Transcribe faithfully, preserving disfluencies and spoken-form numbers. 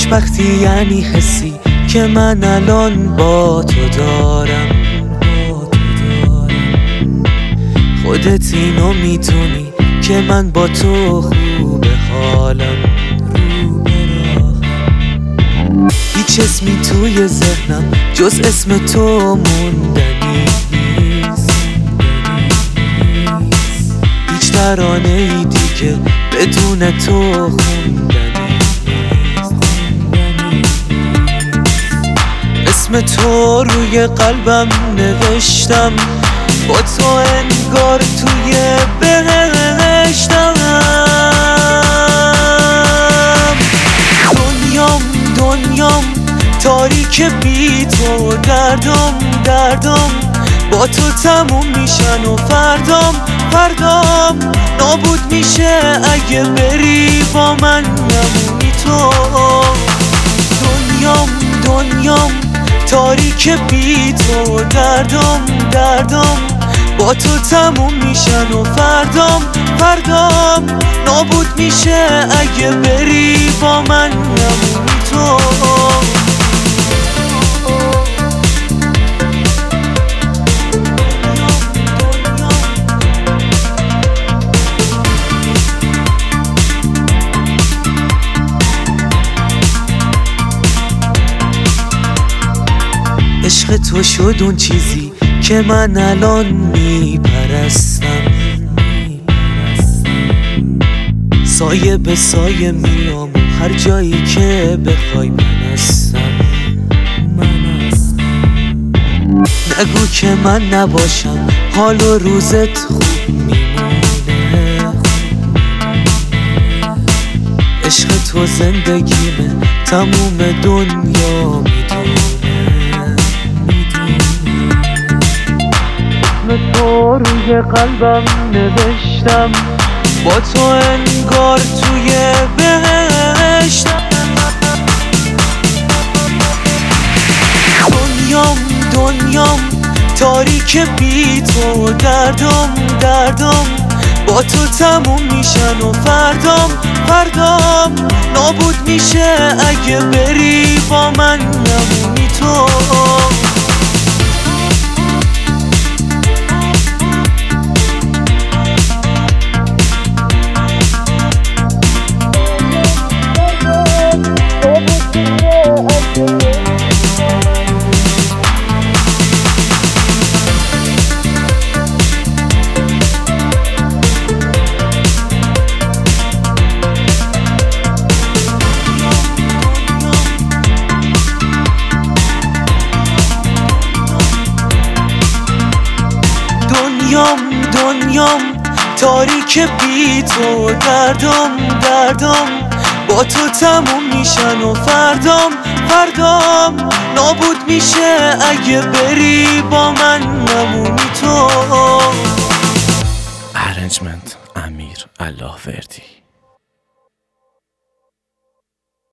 خوشبختی یعنی حسی که من الان با تو دارم. خودت اینو میدونی که من با تو خوب حالم. هیچ اسمی توی ذهنم جز اسم تو موندنی نیست. هیچ ترانه ای دیگه بدون تو خوندنی نیست. اسم تو روی قلبم نوشتم، با تو انگار توی بهشتم. دنیام دنیام تاریک بی تو، دردم دردم با تو تموم میشن و فردام فردام نابود میشه اگه بری با من نمونی تو. دنیام دنیام تاریک بی تو، دردم دردم با تو تموم میشن و فردام فردام نابود میشه اگه بری با من نمونی تو. عشق تو شد اون چیزی که من الان میپرستم. سایه به سایه میام هر جایی که بخوای من هستم. نگو که من نباشم حال و روزت خوب میمونه. عشق تو زندگیمه تموم دنیا میدونه. تو روی قلبم نوشتم، با تو انگار توی بهشتم. دنیام دنیام تاریک بی تو، دردم دردم با تو تموم میشن و فردام فردام نابود میشه اگه بری با من نمونی تو. دنیام دنیام تاریک بی تو، دردم دردم با تو تموم میشن و فردام فردام نابود میشه اگه بری با من نمونی تو. ارنجمنت امیر الله وردی.